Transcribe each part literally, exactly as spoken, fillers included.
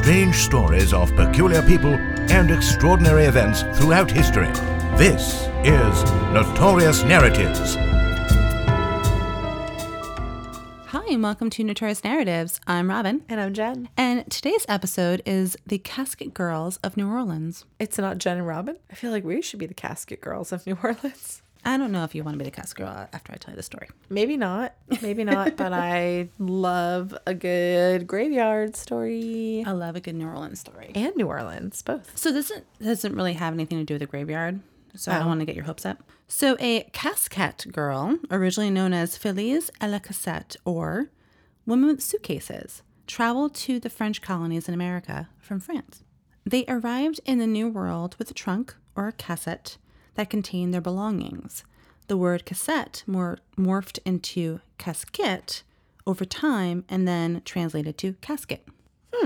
strange stories of peculiar people and extraordinary events throughout history. This is Notorious Narratives. Hi, and welcome to Notorious Narratives. I'm Robin. And I'm Jen. And today's episode is The Casket Girls of New Orleans. It's not Jen and Robin. I feel like we should be the Casket Girls of New Orleans. I don't know if you want to be the casket girl after I tell you the story. Maybe not. Maybe not. But I love a good graveyard story. I love a good New Orleans story. And New Orleans, both. So this isn't- doesn't really have anything to do with the graveyard. So I don't Oh. want to get your hopes up. So a casket girl, originally known as Filles à la Cassette, or women with suitcases, traveled to the French colonies in America from France. They arrived in the New World with a trunk or a cassette that contained their belongings. The word cassette more morphed into casquette over time and then translated to casket. Hmm.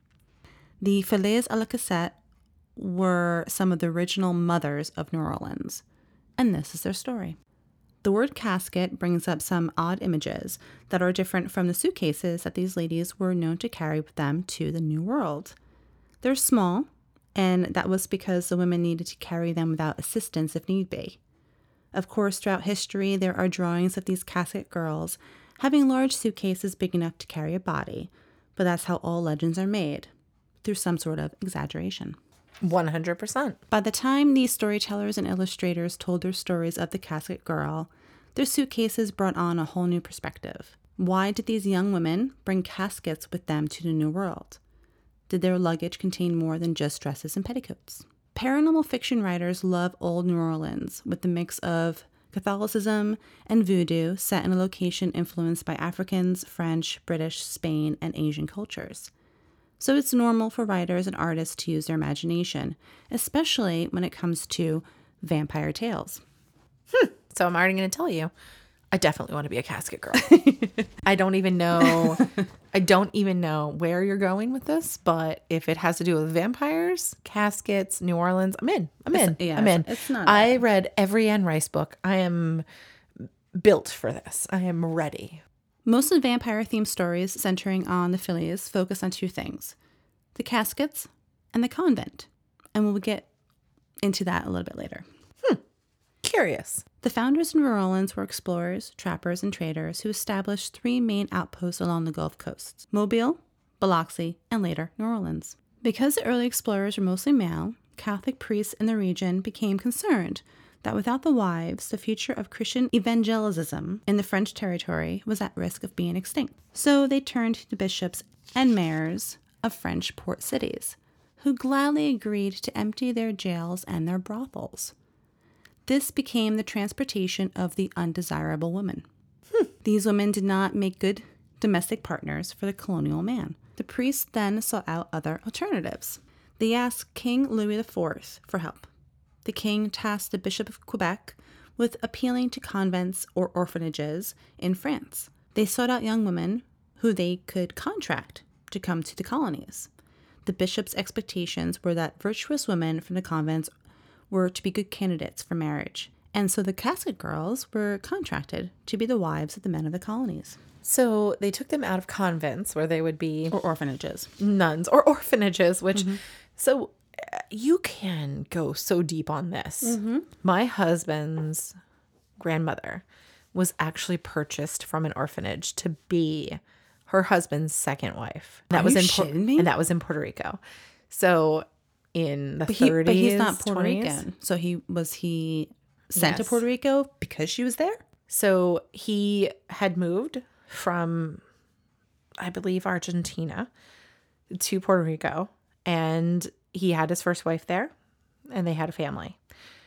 The Filles à la Cassette were some of the original mothers of New Orleans, and this is their story. The word casket brings up some odd images that are different from the suitcases that these ladies were known to carry with them to the New World. They're small, and that was because the women needed to carry them without assistance if need be. Of course, throughout history, there are drawings of these casket girls having large suitcases big enough to carry a body, but that's how all legends are made, through some sort of exaggeration. one hundred percent. By the time these storytellers and illustrators told their stories of the casket girl, their suitcases brought on a whole new perspective. Why did these young women bring caskets with them to the New World? Did their luggage contain more than just dresses and petticoats? Paranormal fiction writers love old New Orleans with the mix of Catholicism and voodoo set in a location influenced by Africans, French, British, Spain, and Asian cultures. So it's normal for writers and artists to use their imagination, especially when it comes to vampire tales. Hmm. So I'm already going to tell you, I definitely want to be a casket girl. I don't even know. I don't even know where you're going with this, but if it has to do with vampires, caskets, New Orleans, I'm in. I'm in. It's- yeah, I'm in. it's- it's not I bad. read every Anne Rice book. I am built for this. I am ready. Most of the vampire-themed stories centering on the Filles focus on two things: the caskets and the convent. And we'll get into that a little bit later. Curious. The founders of New Orleans were explorers, trappers, and traders who established three main outposts along the Gulf coasts: Mobile, Biloxi, and later New Orleans. Because the early explorers were mostly male, Catholic priests in the region became concerned that without the wives, the future of Christian evangelism in the French territory was at risk of being extinct. So they turned to the bishops and mayors of French port cities, who gladly agreed to empty their jails and their brothels. This became the transportation of the undesirable woman. Hmm. These women did not make good domestic partners for the colonial man. The priests then sought out other alternatives. They asked King Louis the Fourth for help. The king tasked the Bishop of Quebec with appealing to convents or orphanages in France. They sought out young women who they could contract to come to the colonies. The bishop's expectations were that virtuous women from the convents were to be good candidates for marriage. And so the casket girls were contracted to be the wives of the men of the colonies. So they took them out of convents where they would be Or orphanages. nuns or orphanages, which, mm-hmm. so uh, you can go so deep on this. Mm-hmm. My husband's grandmother was actually purchased from an orphanage to be her husband's second wife. That Are was you in shitting me? And that was in Puerto Rico. So in the But, he, thirties, but he's not Puerto twenties. Rican. So he was he sent Yes. to Puerto Rico because she was there? So he had moved from, I believe, Argentina to Puerto Rico, and he had his first wife there, and they had a family.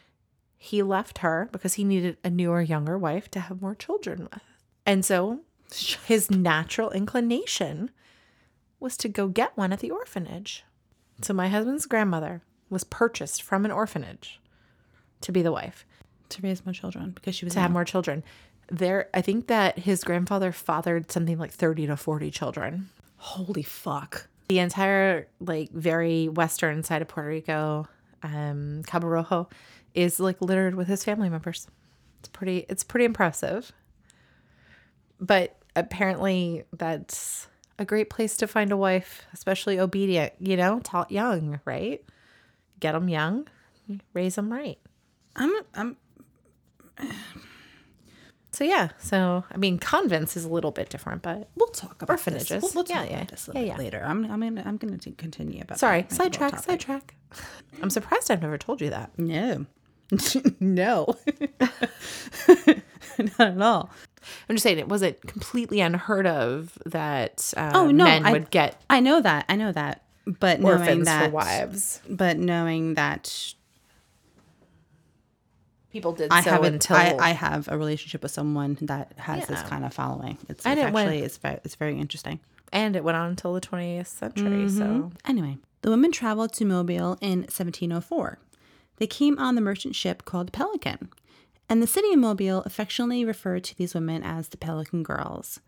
He left her because he needed a newer, younger wife to have more children with. And so his natural inclination was to go get one at the orphanage. So my husband's grandmother was purchased from an orphanage to be the wife. To raise more children because she was To have young. more children. There, I think that his grandfather fathered something like thirty to forty children. Holy fuck. The entire, like, very western side of Puerto Rico, um, Cabo Rojo, is, like, littered with his family members. It's pretty, it's pretty impressive. But apparently that's a great place to find a wife, especially obedient, you know, taught young, right? Get them young, raise them right. I'm, I'm, So yeah, so I mean, convents is a little bit different, but we'll talk about orphanages. This. We'll, we'll talk Yeah, about yeah. this a little Yeah, bit yeah. later. I'm, I'm gonna, I'm gonna continue about. sorry, that. sidetrack, Topic. sidetrack. I'm surprised I've never told you that. No, no, not at all. I'm just saying it wasn't completely unheard of that uh, Oh no, men I, would get I know that. I know that. But knowing orphans that, for wives. but knowing that People did I so have a, until I, I have a relationship with someone that has this Yeah. kind of following. It's, it's And it went- actually it's very, it's very interesting. and it went on until the twentieth century. So Anyway, the women traveled to Mobile in seventeen oh four. They came on the merchant ship called the Pelican, and the city of Mobile affectionately referred to these women as the Pelican Girls.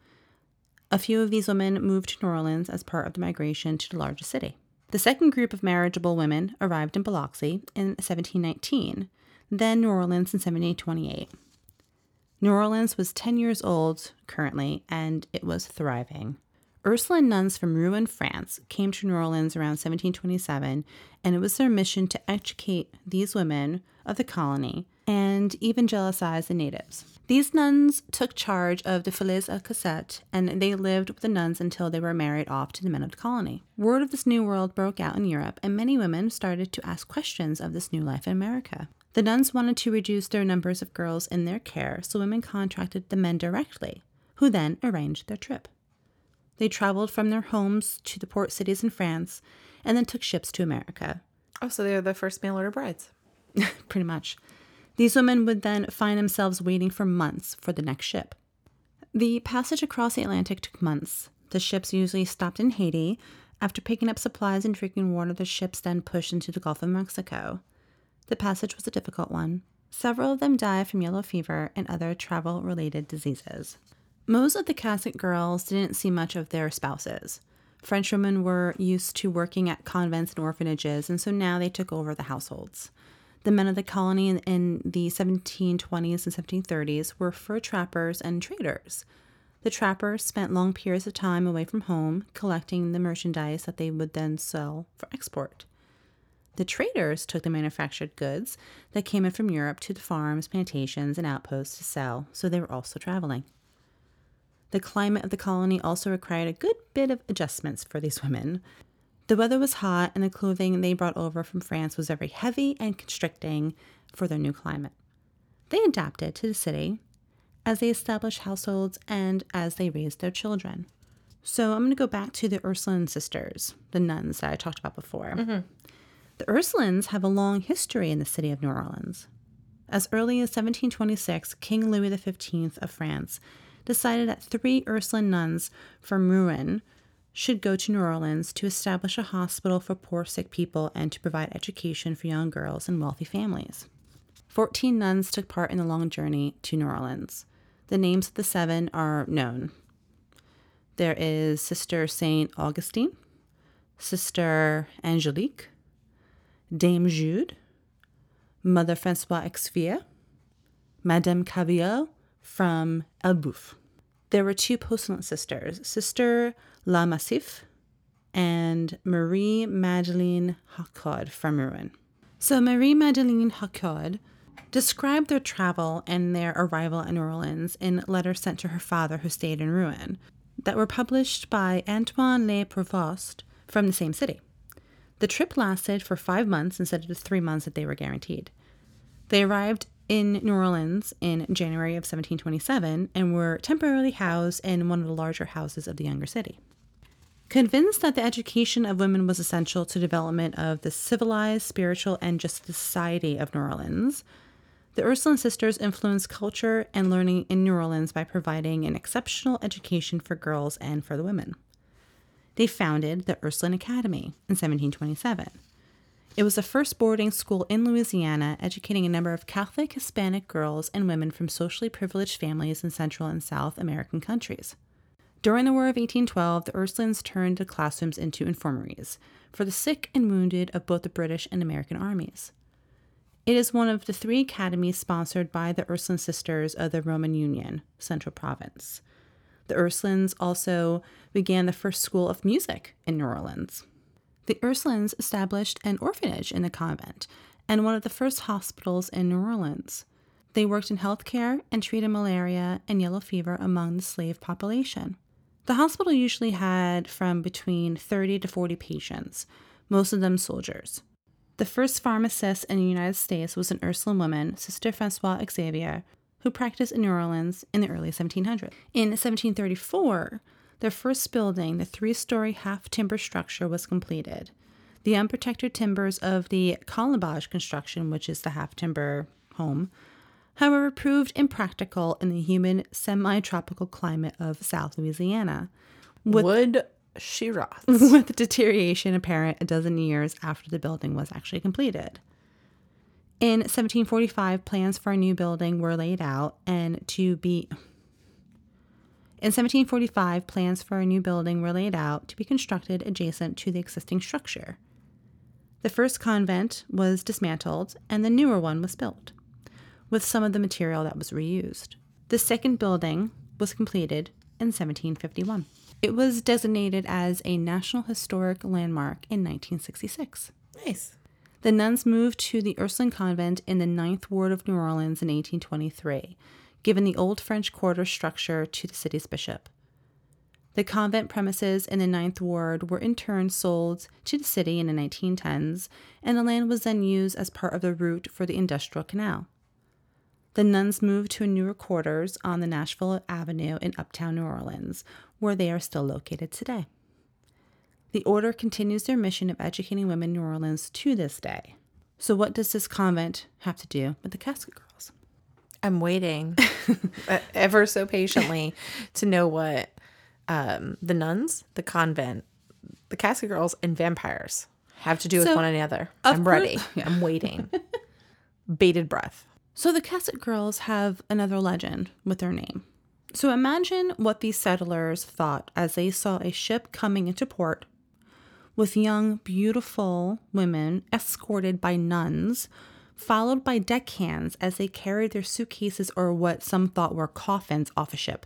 A few of these women moved to New Orleans as part of the migration to the larger city. The second group of marriageable women arrived in Biloxi in seventeen nineteen, then New Orleans in seventeen twenty-eight. New Orleans was ten years old currently, and it was thriving. Ursuline nuns from Rouen, France, came to New Orleans around seventeen twenty-seven, and it was their mission to educate these women of the colony and evangelize the natives. These nuns took charge of the Filles à Cassette, and they lived with the nuns until they were married off to the men of the colony. Word of this new world broke out in Europe, and many women started to ask questions of this new life in America. The nuns wanted to reduce their numbers of girls in their care, so women contracted the men directly, who then arranged their trip. They traveled from their homes to the port cities in France and then took ships to America. oh, so they're the first mail order brides. Pretty much. These women would then find themselves waiting for months for the next ship. The passage across the Atlantic took months. The ships usually stopped in Haiti. After picking up supplies and drinking water, the ships then pushed into the Gulf of Mexico. The passage was a difficult one. Several of them died from yellow fever and other travel-related diseases. Most of the Catholic girls didn't see much of their spouses. French women were used to working at convents and orphanages, and so now they took over the households. The men of the colony in, in the seventeen twenties and seventeen thirties were fur trappers and traders. The trappers spent long periods of time away from home, collecting the merchandise that they would then sell for export. The traders took the manufactured goods that came in from Europe to the farms, plantations, and outposts to sell, so they were also traveling. The climate of the colony also required a good bit of adjustments for these women. The weather was hot, and the clothing they brought over from France was very heavy and constricting for their new climate. They adapted to the city as they established households and as they raised their children. So I'm going to go back to the Ursuline sisters, the nuns that I talked about before. Mm-hmm. The Ursulines have a long history in the city of New Orleans. As early as seventeen twenty-six, King Louis the fifteenth of France decided that three Ursuline nuns from Rouen should go to New Orleans to establish a hospital for poor sick people and to provide education for young girls and wealthy families. Fourteen nuns took part in the long journey to New Orleans. The names of the seven are known. There is Sister Saint Augustine, Sister Angelique, Dame Jude, Mother Francois Exvier, Madame Cavillot from Elbeuf. There were two postulant sisters, Sister La Massif and Marie Madeleine Hacod from Rouen. So Marie Madeleine Hacod described their travel and their arrival in New Orleans in letters sent to her father who stayed in Rouen that were published by Antoine Le Provost from the same city. The trip lasted for five months instead of the three months that they were guaranteed. They arrived in New Orleans in January of seventeen twenty-seven and were temporarily housed in one of the larger houses of the younger city. Convinced that the education of women was essential to the development of the civilized, spiritual, and just society of New Orleans, the Ursuline sisters influenced culture and learning in New Orleans by providing an exceptional education for girls and for the women. They founded the Ursuline Academy in seventeen twenty-seven. It was the first boarding school in Louisiana, educating a number of Catholic Hispanic girls and women from socially privileged families in Central and South American countries. During the War of eighteen twelve, the Ursulines turned the classrooms into infirmaries for the sick and wounded of both the British and American armies. It is one of the three academies sponsored by the Ursuline Sisters of the Roman Union, Central Province. The Ursulines also began the first school of music in New Orleans. The Ursulines established an orphanage in the convent and one of the first hospitals in New Orleans. They worked in healthcare and treated malaria and yellow fever among the slave population. The hospital usually had from between thirty to forty patients, most of them soldiers. The first pharmacist in the United States was an Ursuline woman, Sister Francois Xavier, who practiced in New Orleans in the early seventeen hundreds. In seventeen thirty-four, the first building, the three-story half-timber structure, was completed. The unprotected timbers of the colombage construction, which is the half-timber home, however, proved impractical in the humid, semi-tropical climate of South Louisiana. With, Wood she rots. with deterioration apparent a dozen years after the building was actually completed. In seventeen forty-five, plans for a new building were laid out and to be... In seventeen forty-five, plans for a new building were laid out to be constructed adjacent to the existing structure. The first convent was dismantled and the newer one was built, with some of the material that was reused. The second building was completed in seventeen fifty-one. It was designated as a National Historic Landmark in nineteen sixty-six. Nice. The nuns moved to the Ursuline Convent in the Ninth Ward of New Orleans in eighteen twenty-three, giving the old French Quarter structure to the city's bishop. The convent premises in the Ninth Ward were in turn sold to the city in the nineteen tens, and the land was then used as part of the route for the Industrial Canal. The nuns moved to newer quarters on the Nashville Avenue in uptown New Orleans, where they are still located today. The order continues their mission of educating women in New Orleans to this day. So what does this convent have to do with the Casket Girls? I'm waiting ever so patiently to know what um, the nuns, the convent, the Casket Girls, and vampires have to do with So, one another. of I'm course- ready. I'm waiting. Bated breath. So the Casket Girls have another legend with their name. So imagine what these settlers thought as they saw a ship coming into port with young, beautiful women escorted by nuns, followed by deckhands as they carried their suitcases or what some thought were coffins off a ship.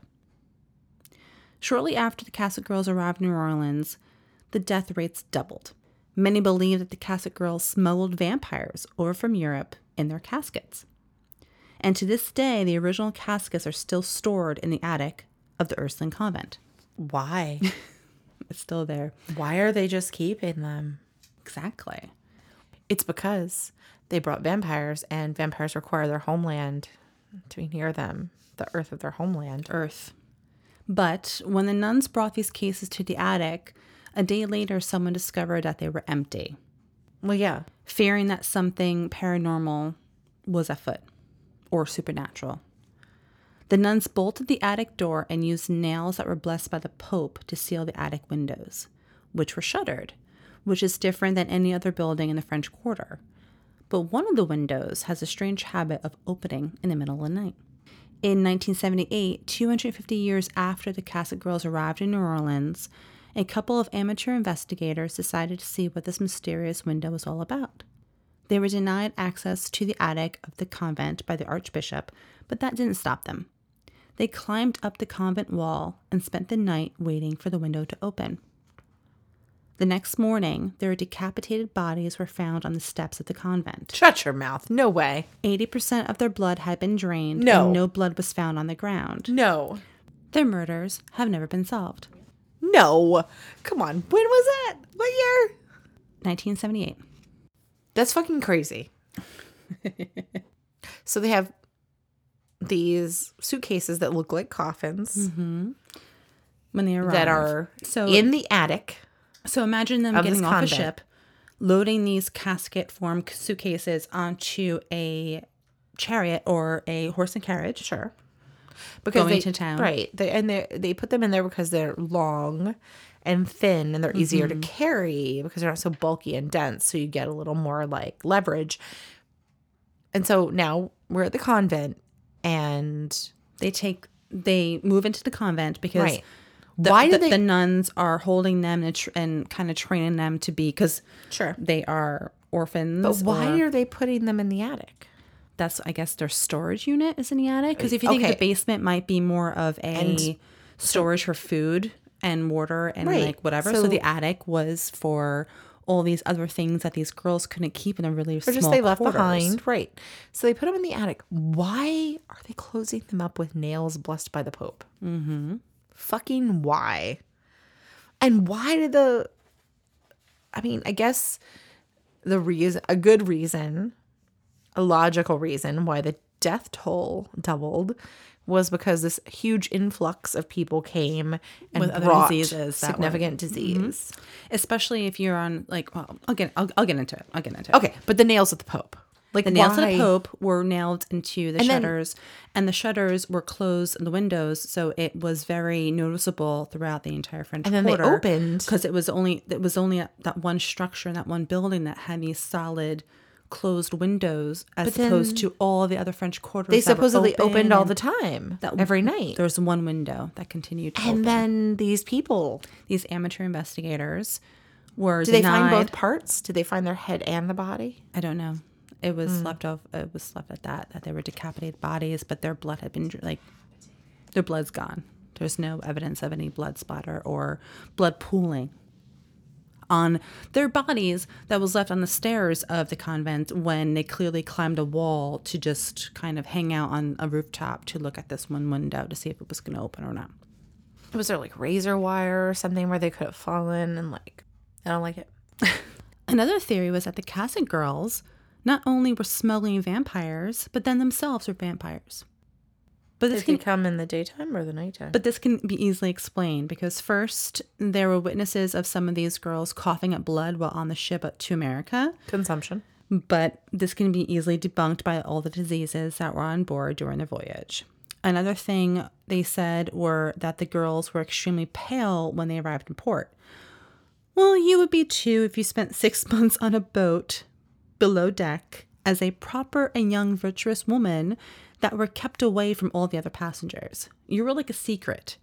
Shortly after the Casket Girls arrived in New Orleans, the death rates doubled. Many believe that the Casket Girls smuggled vampires over from Europe in their caskets. And to this day, the original caskets are still stored in the attic of the Ursuline Convent. Why? It's still there. Why are they just keeping them? Exactly. It's because they brought vampires, and vampires require their homeland to be near them, the earth of their homeland. Earth. But when the nuns brought these cases to the attic, a day later, someone discovered that they were empty, Well, yeah. fearing that something paranormal was afoot or supernatural. The nuns bolted the attic door and used nails that were blessed by the Pope to seal the attic windows, which were shuttered, which is different than any other building in the French Quarter. But one of the windows has a strange habit of opening in the middle of the night. In nineteen seventy-eight, two hundred fifty years after the Casket Girls arrived in New Orleans, a couple of amateur investigators decided to see what this mysterious window was all about. They were denied access to the attic of the convent by the Archbishop, but that didn't stop them. They climbed up the convent wall and spent the night waiting for the window to open. The next morning, their decapitated bodies were found on the steps of the convent. Shut your mouth. No way. eighty percent of their blood had been drained, No. and no blood was found on the ground. No. Their murders have never been solved. No. Come on. When was that? What year? nineteen seventy-eight. That's fucking crazy. So they have these suitcases that look like coffins When they arrived. that are so in the attic. So imagine them of this getting off a convent. ship, loading these casket-formed suitcases onto a chariot or a horse and carriage. Sure. Because Going they, to town. Right. They, and they they put them in there because they're long and thin and they're easier Mm-hmm. to carry because they're not so bulky and dense. So you get a little more like leverage. And so now we're at the convent and They take, they move into the convent because Right. the, Why the, do they- the nuns are holding them and, tr- and kind of training them to be, because Sure. they are orphans. But why or- are they putting them in the attic? That's, I guess, their storage unit is in the attic. Because if you think Okay. the basement might be more of a And- storage for food and water and Right. like whatever. So, So- the attic was for all these other things that these girls couldn't keep in a really Or small just they left quarters. behind. Right. So they put them in the attic. Why are they closing them up with nails blessed by the Pope? Mm-hmm. Fucking why? And why did the... I mean, I guess the reason, a good reason, a logical reason why the death toll doubled was because this huge influx of people came and With other brought diseases that were- significant disease. Especially if you're on like, well, I'll get, I'll, I'll get into it. I'll get into it. Okay, but the nails of the Pope. Like The nails why? of the Pope were nailed into the And then- shutters, and the shutters were closed in the windows, so it was very noticeable throughout the entire French And then they Quarter. opened. because it was only it was only that one structure in that one building that had these solid closed windows, as But then opposed to all the other French quarters. They that were supposedly open opened all and the time, that- every night. There was one window that continued to And open. then these people, These amateur investigators were did they find denied. both parts? Did they find their head and the body? I don't know. It was Mm. left off. It was left at that. That they were decapitated bodies, but their blood had been dr- like, their blood's gone. There's no evidence of any blood splatter or blood pooling on their bodies that was left on the stairs of the convent when they clearly climbed a wall to just kind of hang out on a rooftop to look at this one window to see if it was going to open or not. Was there like razor wire or something where they could have fallen and like, I don't like it. Another theory was that the Cassock girls not only were smuggling vampires, but then themselves were vampires. But this Did can they come in the daytime or the nighttime? But this can be easily explained because first, there were witnesses of some of these girls coughing up blood while on the ship up to America. Consumption. But this can be easily debunked by all the diseases that were on board during the voyage. Another thing they said were that the girls were extremely pale when they arrived in port. Well, you would be too if you spent six months on a boat below deck as a proper and young virtuous woman that were kept away from all the other passengers. You were like a secret.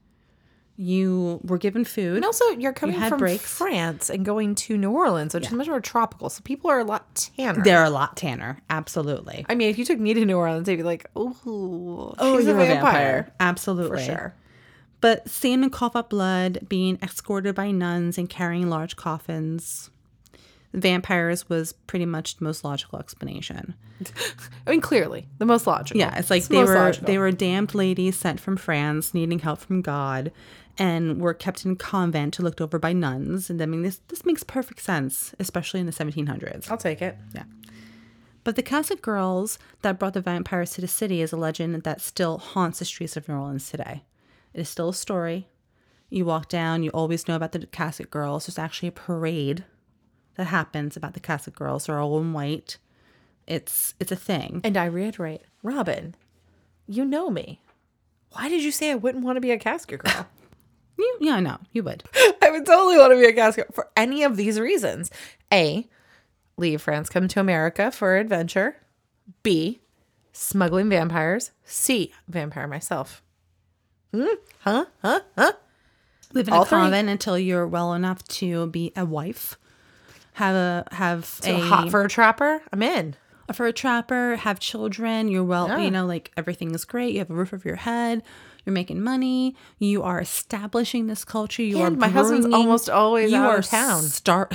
You were given food. And also, you're coming had from breaks. France and going to New Orleans, which is much more tropical. So people are a lot tanner. They're a lot tanner. Absolutely. I mean, if you took me to New Orleans, they'd be like, "Ooh, Oh, she's you're a vampire. Absolutely. For sure." But seeing them cough up blood, being escorted by nuns and carrying large coffins, vampires was pretty much the most logical explanation. I mean, clearly, the most logical. Yeah, it's like It's they most were logical. they were damned ladies sent from France, needing help from God, and were kept in a convent to looked over by nuns. And I mean, this this makes perfect sense, especially in the seventeen hundreds. I'll take it. Yeah. But the Cassock girls that brought the vampires to the city is a legend that still haunts the streets of New Orleans today. It is still a story. You walk down, you always know about the Cassock girls. There's actually a parade that happens about the Cassock girls. They're all in white. It's it's a thing. And I reiterate, Robin, you know me. Why did you say I wouldn't want to be a casket girl? You, yeah, I know. You would. I would totally want to be a casket girl for any of these reasons. A, leave France, come to America for adventure. B, smuggling vampires. C, vampire myself. Hmm? Huh? Huh? Huh? Live in All a three. convent until you're well enough to be a wife. Have a have So a hot for a trapper? I'm in. for a trapper, have children, you're well, Yeah. you know, like everything is great. You have a roof over your head, you're making money, you are establishing this culture. You And are my husband's bringing- almost always you out are of town. Start.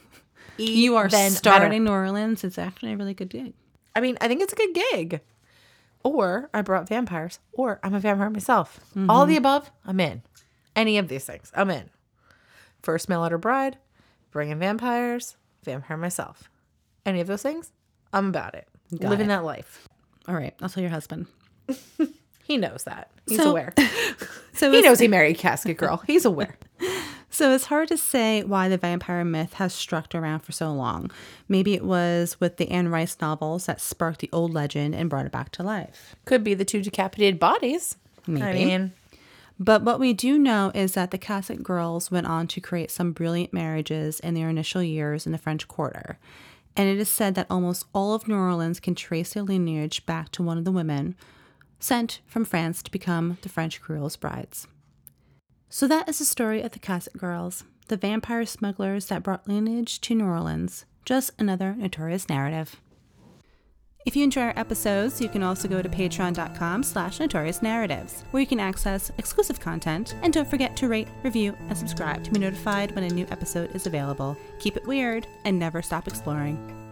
you are Even starting better. New Orleans. It's actually a really good gig. I mean, I think it's a good gig. Or I brought vampires, or I'm a vampire myself. All the above, I'm in. Any of these things, I'm in. First mail order bride, bringing vampires, vampire myself. Any of those things, I'm about it. Got Living it. that life. All right, I'll tell your husband. He knows that. He's So- aware. So He it's- knows he married Casket Girl. He's aware. So it's hard to say why the vampire myth has struck around for so long. Maybe it was with the Anne Rice novels that sparked the old legend and brought it back to life. Could be the two decapitated bodies. Maybe. I mean, But what we do know is that the Cassock girls went on to create some brilliant marriages in their initial years in the French Quarter. And it is said that almost all of New Orleans can trace their lineage back to one of the women sent from France to become the French Creole's brides. So that is the story of the Cassock girls, the vampire smugglers that brought lineage to New Orleans. Just another notorious narrative. If you enjoy our episodes, you can also go to patreon.com slash notorious narratives, where you can access exclusive content. And don't forget to rate, review, and subscribe to be notified when a new episode is available. Keep it weird and never stop exploring.